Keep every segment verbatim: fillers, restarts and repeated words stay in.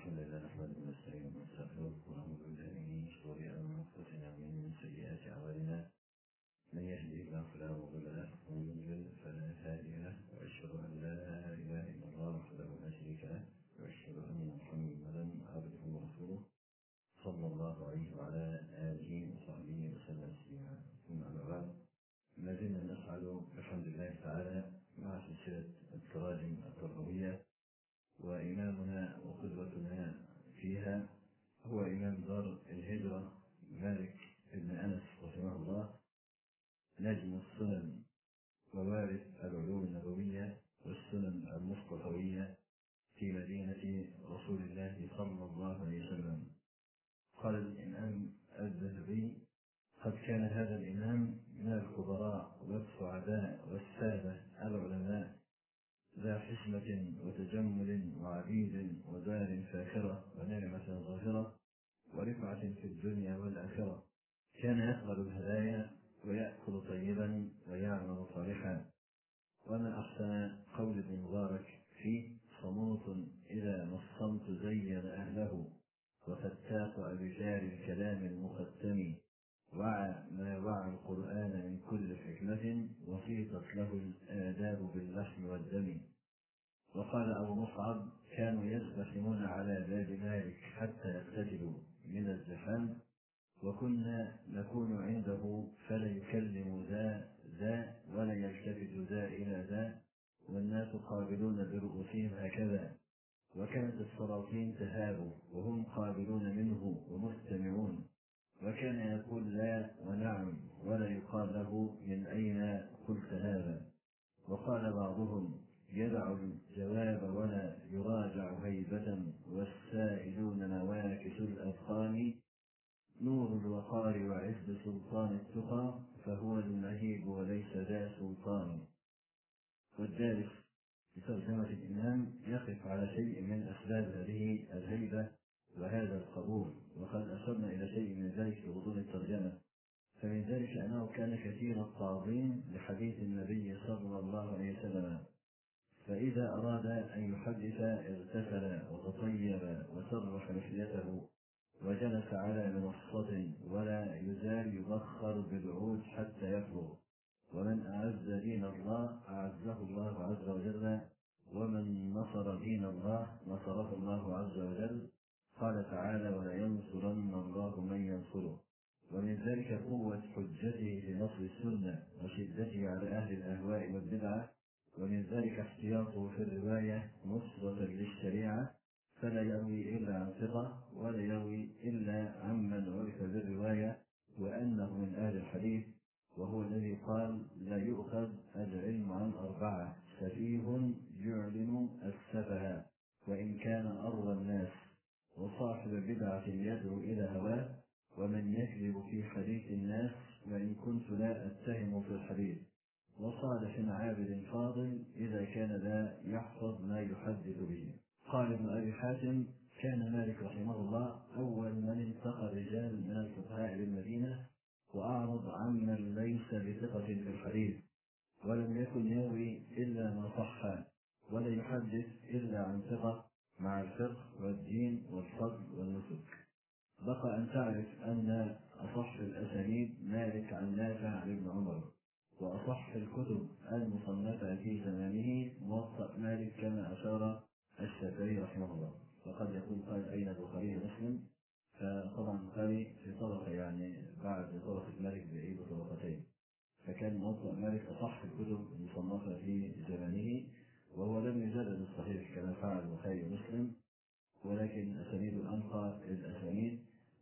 الحمد لله نحمده ونستعينه ونستغفره ونعوذ بالله من شرور أنفسنا ومن سيئات أعمالنا. من يهده الله فلا مضل له ومن يضلل فلا هادي له، وأشهد أن لا إله إلا الله وحده لا شريك له، وأشهد أن محمدا عبده ورسوله صلى الله عليه وعلى آله وصحبه وسلم تسليما. ثم أما بعد، ما زلنا نسعد بحمد الله تعالى مع سلسلة التراجم التربوية، وإمامنا وقدوتنا فيها هو إمام دار الهجرة مالك بن أنس رحمه الله، نجم السنن ووارث العلوم النبوية والسنن المصطفوية في مدينة رسول الله صلى الله عليه وسلم. قال الإمام الذهبي: قد كان هذا الإمام من الخبراء والسعداء والسادة العلماء، ذا حشمة وتجمل وعبيد ودار فاخرة ونعمة ظاهرة ورفعة في الدنيا والآخرة. كان يقبل الهدايا ويأكل طيبا ويعمل صالحا. وما أحسن قول ابن مبارك فيه: صموت إذا نصمت زين أهله، وفتاق أبجار الكلام المختم، وعى ما وعى القرآن من كل حكمة، وصيغت له الآداب باللحم والدم. وقال أبو مصعب: كانوا يزدحمون على باب مالك حتى يقتتلوا من الزحام، وكنا نكون عنده فلا يكلم ذا ذا ولا يلتفت ذا إلى ذا، والناس قابلون برؤوسهم هكذا. وكانت السلاطين تهاب وهم قابلون منه ومستمعون، وكان يقول لا ونعم ولا يقال له من أين قلت هذا. وقال بعضهم: يدع الجواب ولا يراجع هيبة، والسائلون نواكس الأذقان، نور الوقار وعز سلطان التقى، فهو المهيب وليس ذا سلطان. والدارس بترجمة الإمام يقف على شيء من أسباب هذه الهيبة وهذا القبول، وقد أشرنا إلى شيء من ذلك في غضون الترجمة. فمن ذلك أنه كان كثير التعظيم لحديث النبي صلى الله عليه وسلم، فإذا أراد أن يحدث اغتسل وتطيب وسرح لحيته وجلس على منصة، ولا يزال يبخر بالعود حتى يفرغ. ومن أعز دين الله أعزه الله عز وجل، ومن نصر دين الله نصره الله عز وجل. قال تعالى: ولا ينصرن الله من ينصره. ومن ذلك قوة حجته في نصر السنة وشدته على أهل الأهواء والبدعة. ومن ذلك احتياطه في الرواية نصرة للشريعة، فلا يروي إلا عن ثقة ولا يروي إلا عمن عرف بالرواية وأنه من أهل الحديث، وهو الذي قال: لا يؤخذ العلم عن أربعة: سفيه يعلن السفه وإن كان أروى الناس، وصاحب بدعة يدعو إلى هواه، ومن يكذب في حديث الناس وإن كنت لا أتهم في الحديث، وصالح عابد فاضل إذا كان لا يحفظ ما يحدث به. قال ابن أبي حاتم: كان مالك رحمه الله أول من التقى الرجال من الفقهاء بالمدينة، وأعرض عمن ليس بثقة في الحديث، ولم يكن يروي إلا ما صح، ولا يحدث إلا عن ثقة، مع الفقه والدين والفضل والنسك. بقى أن تعرف أن أصح الأسانيد مالك عن نافع عن ابن عمر، وأصح الكتب المصنفة في زمانه موطأ مالك كما أشار الشافعي رحمه الله. وقد يقول قال: أين البخاري ومسلم؟ فطبعا البخاري في طبقة، يعني بعد طبقة مالك بعيد طبقتين، فكان موطأ مالك أصح الكتب المصنفة في زمانه، وهو لم يجرد الصحيح كما فعل البخاري ومسلم، ولكن أسانيد الأنقى الأسانيد،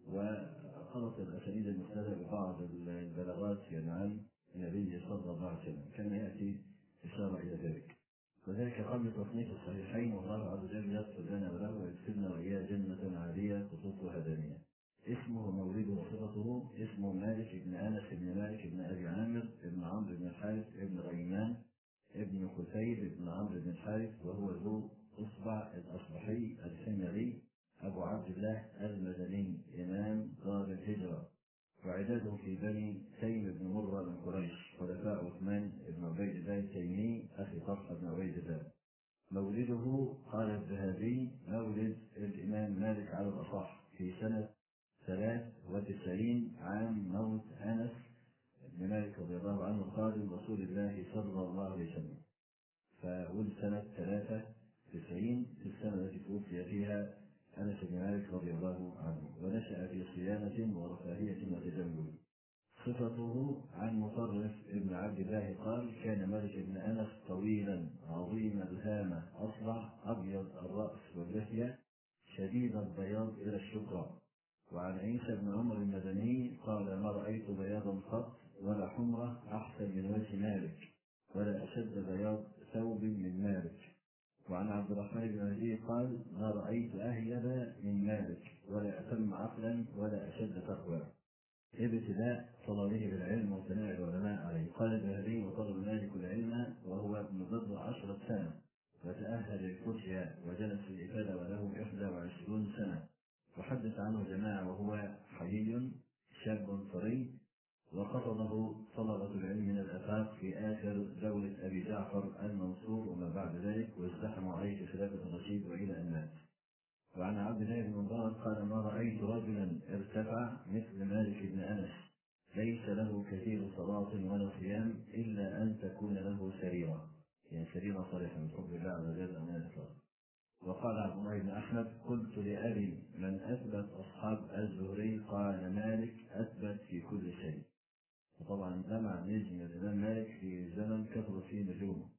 وخلط الأسانيد المختلفة ببعض البلاغات يعني عن النبي صلى الله عليه وسلم، كان يأتي إشارة إلى ذلك. وذلك قبل تصنيف الصحيحين، والله عز وجل يغفر لنا وله ويدخلنا وإياه جنة عالية قطوفها دانية. اسمه مولده وصفته: اسمه مالك بن أنس بن مالك بن أبي عامر بن عمرو بن الحارث بن غيمان ابن خثيب بن عمرو بن الحارث، وهو ذو أصبع الأصبحي الحمري أبو عبد الله المدني، إمام دار الهجرة، وعداده في بني تيم بن مرة بن قريش، خلفاء عثمان بن عبيد الله التيمي أخي طلحة بن عبيد الله. مولده قال الذهبي المدني مولد الإمام مالك على الأصح في سنة ثلاث وتسعين عام موت أنس بن مالك رضي الله عنه خادم رسول الله صلى الله عليه وسلم. فولد سنة ثلاثة وتسعين في السنة التي توفي فيها أنس بن مالك رضي الله عنه، ونشأ في صيانة ورفاهية وتجمل. صفته عن مطرف ابن عبد الله قال: كان مالك بن أنس طويلا عظيم الهامة أصلع أبيض الرأس واللحية شديد البياض إلى الشقرة. وعن عيسى بن عمر المدني قال: ما رأيت بياضا قط ولا حمرة أحسن من وجه مالك ولا أشد بياض ثوب من مالك. وعن عبد الرحمن بن مهدي قال: ما رأيت أهيب من مالك ولا أتم عقلا ولا أشد تقوى. ابتداء طلبه بالعلم وثناء العلماء عليه. قال الذهبي: وطلب مالك العلم وهو ابن بضع عشرة سنة، وتأهل الفتيا وجلس الإفادة وله إحدى وعشرون سنة. وحدث عنه جماعة وهو حيي شاب طري، وخطبه طلبة العلم من الآفاق في آخر دولة أبي جعفر المنصور وما بعد ذلك، وازدحموا عليه في خلافة الرشيد وإلى أن مات. وعن عبد الله بن مبارك قال: ما رأيت رجلا ارتفع مثل مالك بن أنس ليس له كثير صلاة ولا صيام إلا أن تكون له سريرة، يعني سريرة صالحة من حب الله عز وجل أمانة الفضل. وقال عبد الله بن أحمد: قلت لأبي: من أثبت أصحاب الزهري؟ قال: مالك أثبت في كل شيء. وطبعا لمع نجم الإمام مالك في زمن كثر فيه نجومه.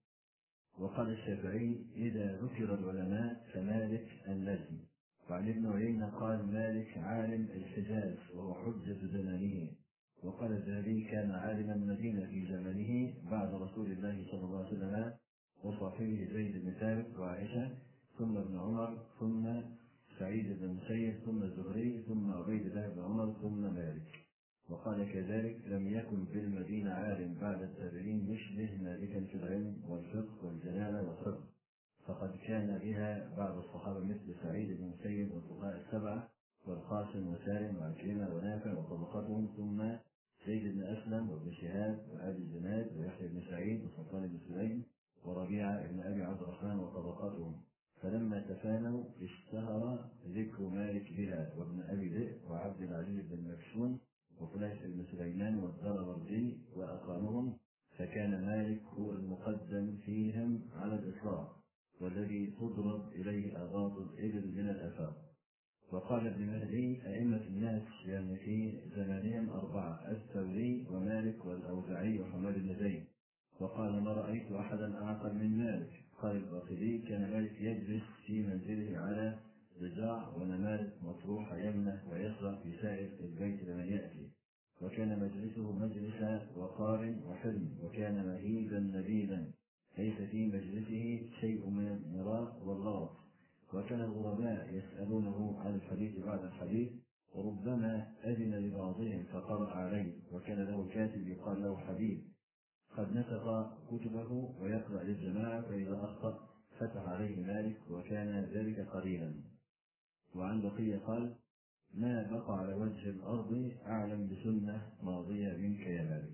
وقال الشافعي: إذا ذكر العلماء فمالك النجم. وعن ابن عيينة قال: مالك عالم الحجاز وهو حجة زمانه. وقال الذهبي: كان عالم المدينة في زمنه بعد رسول الله صلى الله عليه وسلم وصاحبه زيد بن ثابت وعائشة، ثم ابن عمر، ثم سعيد بن المسيب، ثم الزهري، ثم عبيد الله بن عمر، ثم مالك. وقال كذلك: لم يكن في المدينة عالم بعد التابعين يشبه مالكا في العلم والفقه والجلالة والحفظ، فقد كان بها بعض الصحابة مثل سعيد بن المسيب والفقهاء السبعة والقاسم وسالم وعكرمة ونافع وطبقتهم، ثم زيد بن أسلم وابن شهاب وأبي الزناد ويحيى بن سعيد وسلطان بن سليم وربيعة بن أبي عبد الرحمن وطبقتهم. فلما تفانوا اشتهر ذكر مالك بها، وابن أبي ذئب وعبد العزيز بن مكشون وفليح بن سليمان والدربردي وأقامهم، فكان مالك هو المقدم فيهم على الإطلاق والذي تضرب إليه أغاض الإبل من الآفاق. وقال ابن مهدي: أئمة الناس يعني في زمانهم أربعة: الثوري ومالك والأوزاعي وحماد بن زيد. وقال: ما رأيت أحدا أعقل من مالك. قال الباقلي: كان مالك يجلس في منزله على ضجاع ونمارق مطروحة يمنه ويسرع في سائر البيت لمن يأتي، وكان مجلسه مجلس وقار وحلم، وكان مهيبا نبيلا ليس في مجلسه شيء من المراء والغلط. وكان الغرباء يسألونه عن الحديث بعد الحديث، وربما أذن لبعضهم فقرأ عليه. وكان له كاتب يقال له حبيب قد نسق كتبه ويقرأ للجماعة، فإذا أخطأ فتح عليه مالك، وكان ذلك قليلا. وعن بقية قال: ما بقى على وجه الأرض أعلم بسنة ماضية منك يا مالك.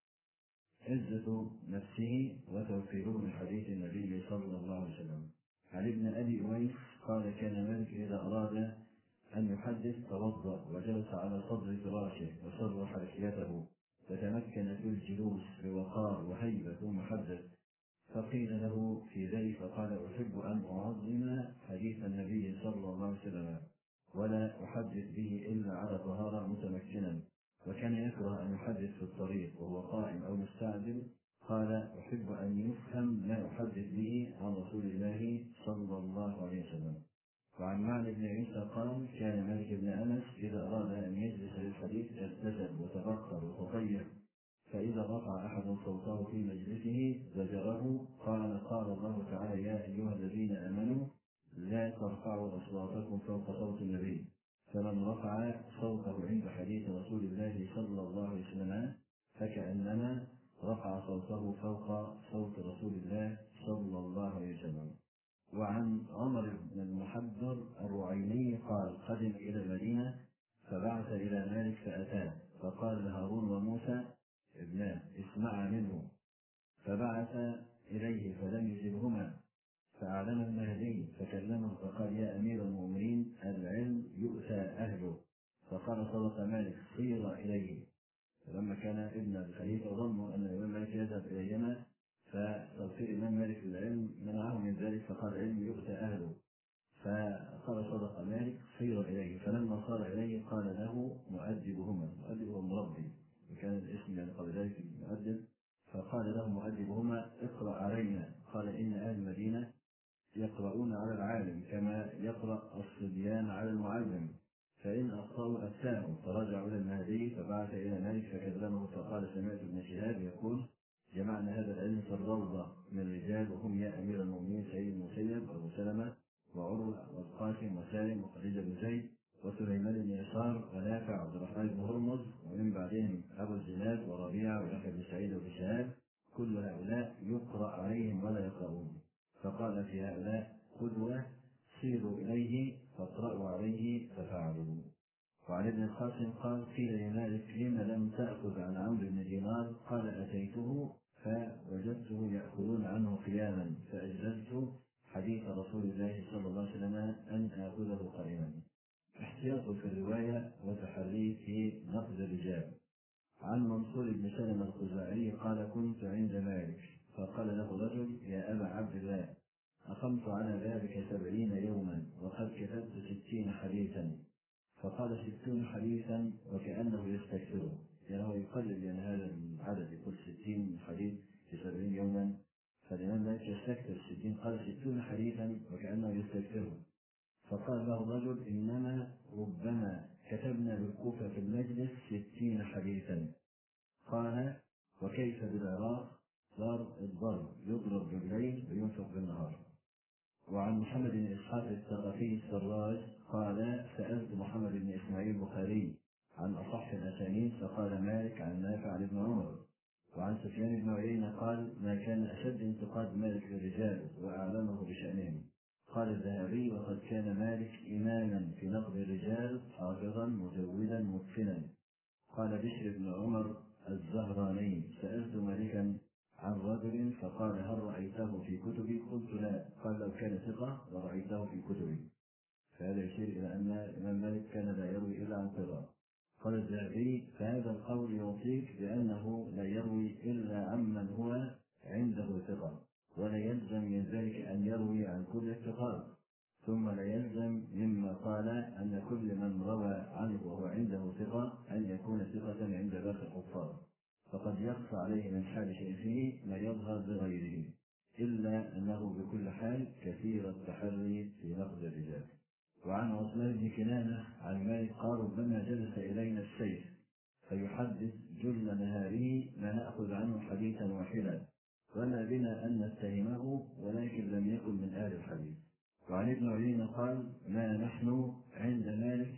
عزة نفسه وتوفيره من حديث النبي صلى الله عليه وسلم. عن ابن أبي أويس قال: كان مالك إذا أراد أن يحدث توضأ وجلس على صدر فراشه وسرح لحيته فتمكن في الجلوس بوقار وهيبة ثم حدث. فقيل له في ذلك فقال: أحب أن أعظم حديث النبي صلى الله عليه وسلم ولا أحدث به إلا على طهارة متمكنا. وكان يكره أن يحدث في الطريق وهو قائم أو مستعجل. قال: أحب أن يفهم ما أحدث به عن رسول الله صلى الله عليه وسلم. وعن معنى بن عيسى قال: كان مالك بن أنس إذا أراد أن يجلس للحديث ارتجل وتبخر وتطير، فإذا رفع أحد صوته في مجلسه زجره. قال: قال الله تعالى: يا أيها الذين آمنوا لا ترفعوا أصواتكم فوق صوت النبي. فمن رفع صوته عند حديث رسول الله صلى الله عليه وسلم فكأنما رفع صوته فوق صوت رسول الله صلى الله عليه وسلم. وعن عمر بن المحبر الرعيني قال: قدم إلى المدينة فبعث إلى مالك فأتاه، فقال لهارون وموسى ابناه: اسمعا منه. فبعث إليه فلم يجبهما، فأعلن المهدي فكلمه فقال: يا أمير المؤمنين، العلم يؤتى أهله. فقال: صدق مالك، صير إليه. فلما كان ابن الخليفة ظنوا أن الإمام مالك يذهب إليهما، فتوفير الإمام مالك للعلم منعه من ذلك، فقال: العلم يؤتى أهله. فقال: صدق مالك، صير إليه. فلما صار إليه قال له مؤدبهما، مؤدب هو المربي، وكان الاسم يعني قبل ذلك المؤدب. فقال له مؤدبهما: اقرأ علينا. قال: إن أهل المدينة يقرؤون على العالم كما يقرأ الصبيان على المعلم، فإن أخطأوا أفتاهم. فرجعوا إلى المهدي فبعث إلى مالك فكلمه فقال: سمعت ابن شهاب يقول: جمعنا هذا العلم في الروضة من رجال، وهم يا أمير المؤمنين سعيد المسيب وأبو سلمة وعروة والقاسم وسالم وخديجة بن زيد وسليمان بن يسار ونافع عبد الرحمن بن هرمز، ومن بعدهم أبو الزناد وربيعة ويحيى بن سعيد وابن شهاب، كل هؤلاء يقرأ عليهم ولا يقرؤون. فقال في هؤلاء قدوة، سيروا إليه فاقرأوا عليه ففعلوا. وعن ابن القاسم قال: قيل لمالك: لم لم تأخذ عن عمرو بن دينار؟ قال: أتيته فوجدته يأخذون عنه قياما، فأجلست حديث رسول الله صلى الله عليه وسلم أن آخذه قائما. احتياط في الرواية وتحري في نقد الرجال. عن منصور بن سلمة الخزاعي قال: كنت عند مالك فقال له رجل: يا أبا عبد الله، أقمت على ذلك سبعين يوما وقد كتبت ستين حديثا. فقال: ستون حديثا وكأنه يستكثره، يعني هو يقلل يعني هذا العدد، يقول ستين حديث في سبعين يوما، فالإمام مالك يستكثر ستين، قال: ستون حديثا وكأنه يستكثره. فقال له الرجل: إنما ربما كتبنا بالكوفة في المجلس ستين حديثا. قال: وكيف بالعراق؟ صار الضرب يضرب بالليل وينفق بالنهار. وعن محمد بن إسحاق الثقفي السراج قال: سألت محمد بن إسماعيل البخاري عن أصح الأسانيد، فقال مالك عن نافع عن ابن عمر. وعن سفيان بن عيينة قال: ما كان أشد انتقاد مالك للرجال وأعلمه بشأنهم. قال الذهبي: وقد كان مالك إماما في نقد الرجال، حافظا مجودا متقنا. قال بشر بن عمر الزهراني: سألت مالكا عن رجل فقال: هل رأيته في كتبي؟ قلت لا. قال: لو كان ثقة لرأيته في كتبي. فهذا يشير إلى أن الإمام مالك كان لا يروي إلا عن ثقة. قال الذهبي: فهذا القول يعطيك بأنه لا يروي إلا عمن هو عنده ثقة، ولا يلزم من ذلك أن يروي عن كل الثقات. ثم لا يلزم مما قال أن كل من روى عنه وهو عنده ثقة أن يكون ثقة عند باقي الحفاظ، فقد يخفى عليه من حال شيخه ما يظهر لغيره، إلا أنه بكل حال كثير التحري في نقد الرجال. وعن عثمان بن كنانة عن مالك قال: ربما جلس إلينا الشيخ فيحدث جل نهاره ما نأخذ عنه حديثا واحدا، وما بنا أن نتهمه، ولكن لم يكن من أهل الحديث. وعن ابن عيينة قال: ما نحن عند مالك،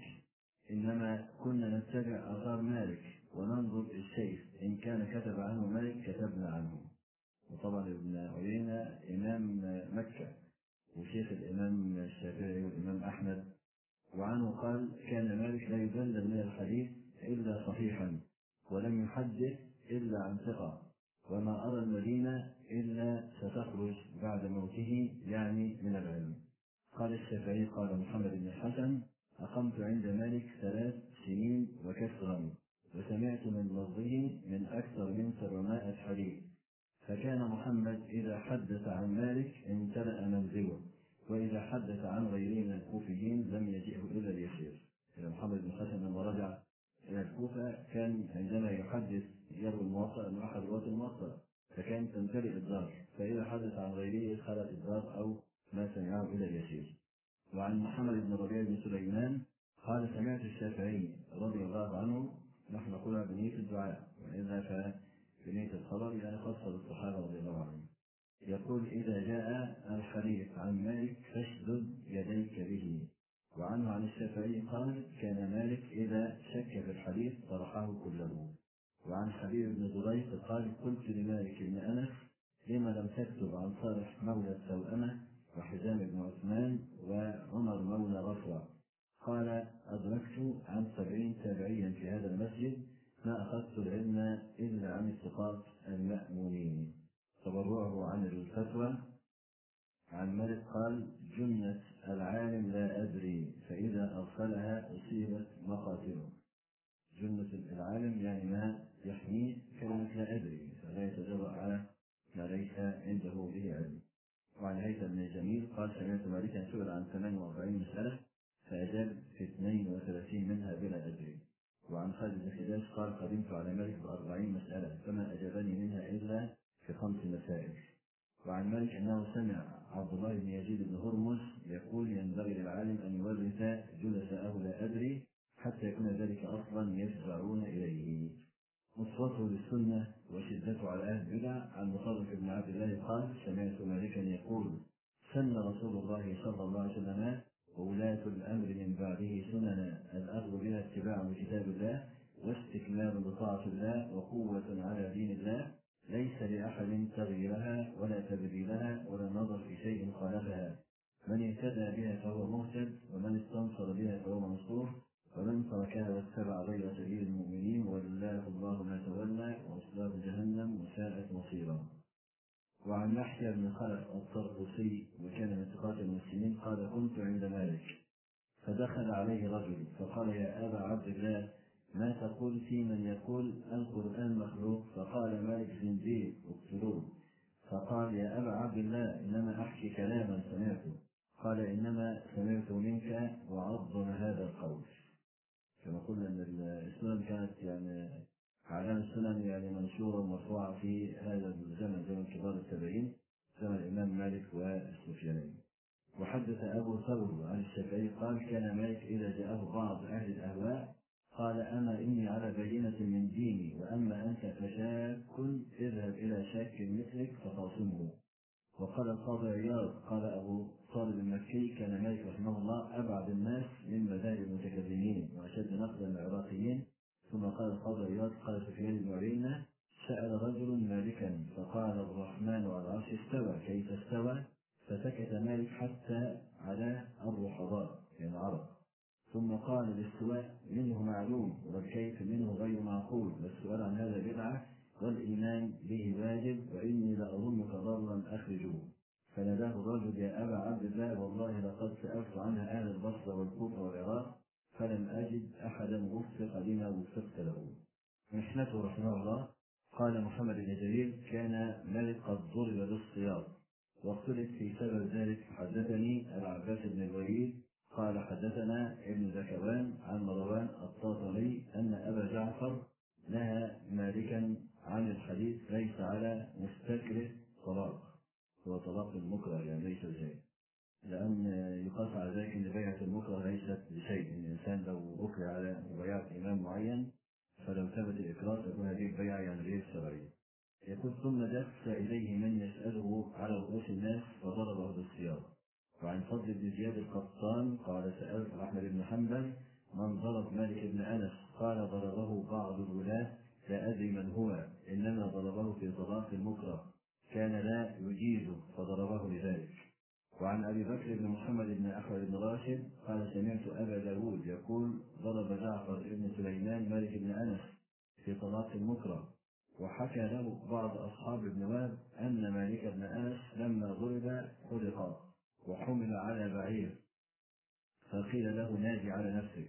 إنما كنا نتبع آثار مالك وننظر الشيخ، إن كان كتب عنه مالك كتبنا عنه. وطبعا ابن عيينة إمام مكة وشيخ الإمام الشافعي والإمام أحمد. وعنه قال: كان مالك لا يبلغ من الحديث إلا صحيحا، ولم يحدث إلا عن ثقة، وما أرى المدينة إلا ستخرج بعد موته، يعني من العلم. قال الشافعي: قال محمد بن الحسن: أقمت عند مالك ثلاث سنين وكسرا، وسمعت من لفظه من أكثر من سبعمائة حديث. فكان محمد إذا حدث عن مالك امتلأ منزله، وإذا حدث عن غيره من الكوفيين لم يجئه إلا اليسير. إذا محمد بن الحسن لما رجع إلى الكوفة كان عندما يحدث يروي الموطأ من أحد رواة الموطأ، فكان تمتلئ الدار، فإذا حدث عن غيره خلت الدار أو ما سمعه إلى اليسير. وعن محمد بن ربيع بن سليمان قال: سمعت الشافعي رضي الله عنه، نحن نقولها بنية الدعاء، وإذا فبنية الخبر يعني خاصة بالصحابة رضي الله عنهم، يقول: إذا جاء الحديث عن مالك فاشدد يديك به. وعنه عن الشافعي قال: كان مالك إذا شك في الحديث طرحه كله. وعن حبيب بن دريد قال: قلت لمالك بن أنس: لما لم تكتب عن صالح مولى التوأمة وحزام بن عثمان وعمر مولى رفوع؟ قال: أدركت عن سبعين تابعيا في هذا المسجد ما أخذت العلم إلا عن الثقات المأمونين. تبرعه عن الفتوى عن مالك قال: جنة العالم لا أدري فإذا أغفلها أصيبت مقاتله. جنة العالم يعني ما يحميه كلمة لا أدري، فلا يتجرأ على ما ليس عنده به علم. وعن هيثم بن جميل قال: سمعت مالكا سئل عن ثمان وأربعين مسألة فأجاب في اثنين وثلاثين منها بلا أدري. وعن خالد بن خداش قال: قدمت على مالك بأربعين مسألة فما أجابني منها إلا في خمس مسائل. وعن مالك أنه سمع عبد الله بن يزيد بن هرمز يقول: ينبغي للعالم أن يورث جلساءه لا أدري حتى يكون ذلك أصلا يفزعون إليه. نصرته للسنة وشدته على أهل البدع. عن مصرف بن عبد الله قال: سمعت مالكا يقول: سن رسول الله صلى الله عليه وسلم وولاة الأمر من بعده سننا الأخذ بها اتباع لكتاب الله واستكمال بطاعة الله وقوة على دين الله، ليس لأحد تغييرها ولا تبديلها ولا نظر في شيء خالفها. من اهتدى بها فهو مهتد، ومن استنصر بها فهو منصور، ومن تركها واتبع غير سبيل المؤمنين ولله الله ما تولى وأصلاه جهنم وساءت مصيرا. وعن يحيى بن خلف الطرطوسي وكان من ثقات المسلمين قال: كنت عند مالك فدخل عليه رجل فقال: يا أبا عبد الله، ما تقول في من يقول القرآن مخلوق؟ فقال مالك: زنديق اقتلوه. فقال: يا أبا عبد الله، إنما أحكي كلاما سمعته. قال: إنما سمعت منك وعظم هذا القول. كما قلنا أن السنن كانت يعني أعلام السنن يعني منشورة ومرفوعة في هذا الزمن، زمن كبار التابعين، زمن الإمام مالك والسفيانين. وحدث أبو ثور عن الشافعي قال: كان مالك إذا جاءه بعض أهل الأهواء قال: أما إني على بينة من ديني، وأما أنت فشاك اذهب إلى شاك مثلك فخاصمه. وقال القاضي عياض قال أبو طالب المكي: كان مالك رحمه الله أبعد الناس من مذاهب المتكلمين وأشد نقدا العراقيين. ثم قال القاضي عياض قال سفيان بن عيينة: سأل رجل مالكا فقال: الرحمن على العرش استوى، كيف استوى؟ فسكت مالك حتى على الرحضاء يعني العرب. ثم قال: الاستواء منه معلوم والكيف منه غير معقول، والسؤال عن هذا بدعة والإيمان به واجب، وإني لأظنك ضرا أخرجه. فناداه الرجل: يا أبا عبد الله، والله لقد سألت عنها أهل البصرة والكوفة والعراق فلم أجد أحدا وفق لما وفقت له. محنته رحمه الله. قال محمد بن جرير: كان مالك قد ضرب بالصياط واختلف في سبب ذلك. حدثني العباس بن الوليد قال: حدثنا ابن زكوان عن مروان الطاطري أن أبا جعفر نهى مالكا عن الحديث ليس على مستكره طلاق، هو طلاق المكره يعني ليس بشيء، لأن يقاس على ذلك أن بيعة المكره ليست بشيء. إن الإنسان لو أكره على مبايعة إمام معين فلو ثبت الإكراه تكون هذه البيعة يعني غير شرعية. يقول: ثم دس إليه من يسأله على رؤوس الناس فضربه بالسياط. وعن فضل بن زياد القطان قال: سألت أحمد بن حنبل من ضرب مالك بن أنس؟ قال: ضربه بعض الولاة لا أدري من هو، إنما ضربه في طلاق المكره، كان لا يجيزه فضربه لذلك. وعن أبي بكر بن محمد بن أحمد بن راشد قال: سمعت أبا داود يقول: ضرب جعفر بن سليمان مالك بن أنس في طلاق المكره. وحكى له بعض أصحاب ابن وهب أن مالك بن أنس لما ضرب خلق وحمل على بعير فقيل له: نادي على نفسك.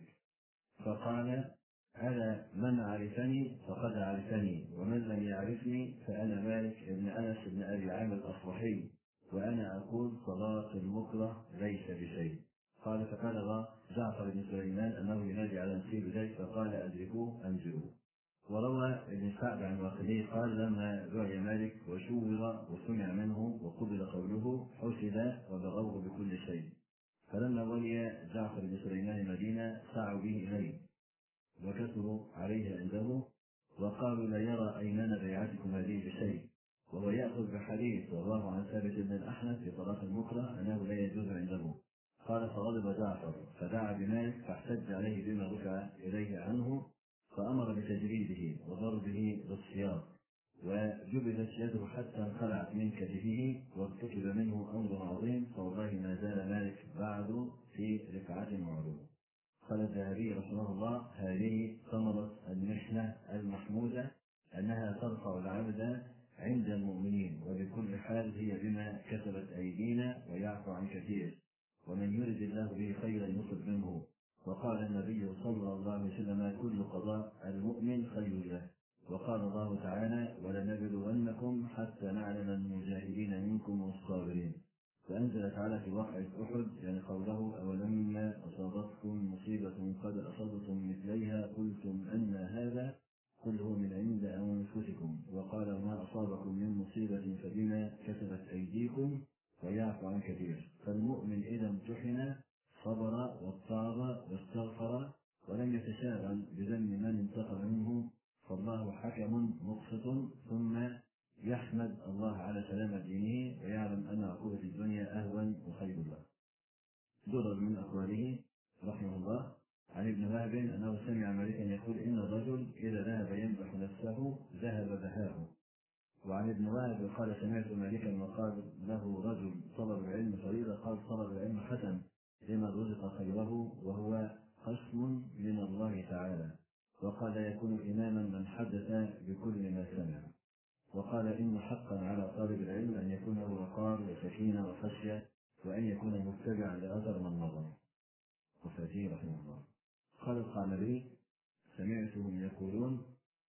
فقال: ألا من عرفني فقد عرفني، ومن لم يعرفني فأنا مالك بن أنس بن أبي عامر الأصبحي، وأنا أقول: طلاق المكره ليس بشيء. قال: فبلغ جعفر بن سليمان أنه ينادي على نفسه بذلك فقال: أدركوه أنزلوه. وروى ابن سعد عن واقدي قال: لما دعي مالك وشور وسمع منه وقبل قوله حسد وبغوه بكل شيء، فلما ولي جعفر بن سليمان المدينة سعوا به إليه وكثروا عليه عنده وقالوا: لا يرى أيمان بيعتكم هذه بشيء، وهو يأخذ بحديث والله عن ثابت بن الأحنف في طلاق المكره أنه لا يجوز عنده. قال: فغضب جعفر فدعا بمالك فاحتج عليه بما رفع إليه عنه، فأمر بتجريده وضربه بالسياط، وجبلت يده حتى انخلعت من كتفه وارتكب منه أمر عظيم، فوالله ما زال مالك بعد في رفعة معروفة. قال الذهبي رحمه الله: هذه ثمرة المحنة المحمودة، أنها ترفع العبد عند المؤمنين، وبكل حال هي بما كسبت أيدينا ويعفو عن كثير، ومن يرد الله به خيرا يصب منه. وقال النبي صلى الله عليه وسلم: كل قضاء المؤمن خير له. وقال الله تعالى: ولنبلونكم حتى نعلم المجاهدين منكم والصابرين. فأنزل تعالى في واقعة أحد يعني قوله: أولما أصابتكم مصيبة قد أصبتم مثليها قلتم أن هذا قل هو من عند أنفسكم. وقال: وما أصابكم من مصيبة فبما كسبت أيديكم ويعفو عن كثير. فالمؤمن إذا امتحن صبر واضطر واستغفر ولم يتشاغل بذنب من انتقم منه، فالله حكم مقسط، ثم يحمد الله على سلامة دينه ويعلم أن عقوبة الدنيا أهون وخير له. درر من أقواله رحمه الله عن ابن وهب أنه سمع مالكا يقول: إن الرجل إذا ذهب يمدح نفسه ذهب بهاءه. وعن ابن وهب قال: سمعت مالكا وقال له رجل: طلب العلم فريضة؟ قال: طلب العلم حسن لمن رزق خيره وهو قسم من الله تعالى. وقال: يكون إماما من حدث بكل ما سمع. وقال: إن حقا على طالب العلم أن يكون له وقار وسكينة وخشية، وأن يكون متبعا لأثر من مضى. وفاتيه رحمه الله. قال القعنبي: سمعتهم يقولون: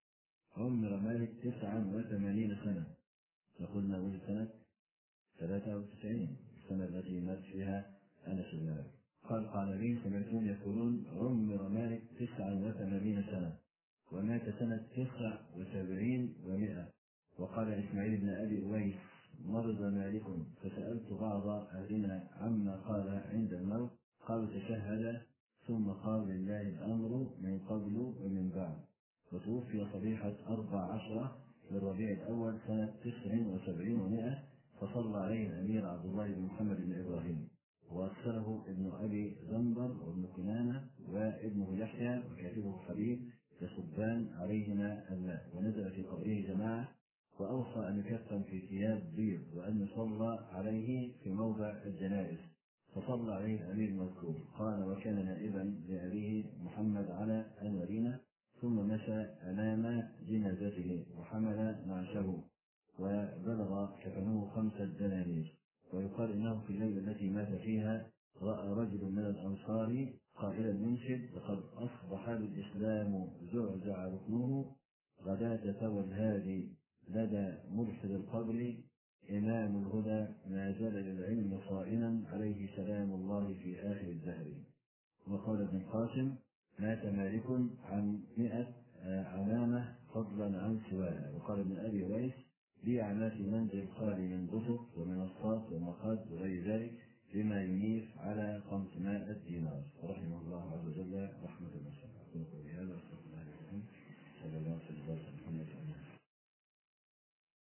عمر مالك تسعا وثمانين سنة. فقلنا: ولد سنة ثلاثة وتسعين، السنة التي مات فيها أنس بن مالك. قال القعنبي: سمعتهم يقولون: عمر مالك تسعا وثمانين سنة ومات سنة تسع وسبعين ومائة. وقال إسماعيل بن أبي أويس: مرض مالك فسألت بعض أهلنا عما قال عند الموت، قالوا: تشهد ثم قال: لله الأمر من قبل ومن بعد. وتوفي صبيحة أربع عشرة من ربيع الأول سنة تسع وسبعين ومائة، فصلى عليه الأمير عبد الله بن محمد بن إبراهيم، وأرسله ابن أبي زنبر وابن كنانة وابنه يحيى وكاتبه حبيب يصبان عليهما الماء. ونزل في قبره جماعة، وأوصى أن يكفن في ثياب بيض وأن يصلى عليه في موضع الجنائز، فصلى عليه الأمير المذكور. قال: وكان نائبا لأبيه محمد على المدينة، ثم مشى أمام جنازته وحمل نعشه، وبلغ كفنه خمسة دنانير. ويقال إنه في الليلة التي مات فيها رأى رجل من الأنصار قائلا منشد: لقد أصبح الإسلام زعزع ركنه غداة ثوى الهادي لدى مرشد القبر إمام الهدى ما زال للعلم صائنا عليه سلام الله في آخر الدهر. وقال ابن القاسم: مات مالك عن مئة عمامة فضلا عن سواها. وقال ابن أبي أويس: بيع ما في منزل خالي من بسط ومنصات ومخاد وغير ذلك بما ينيف على خمسمائة دينار.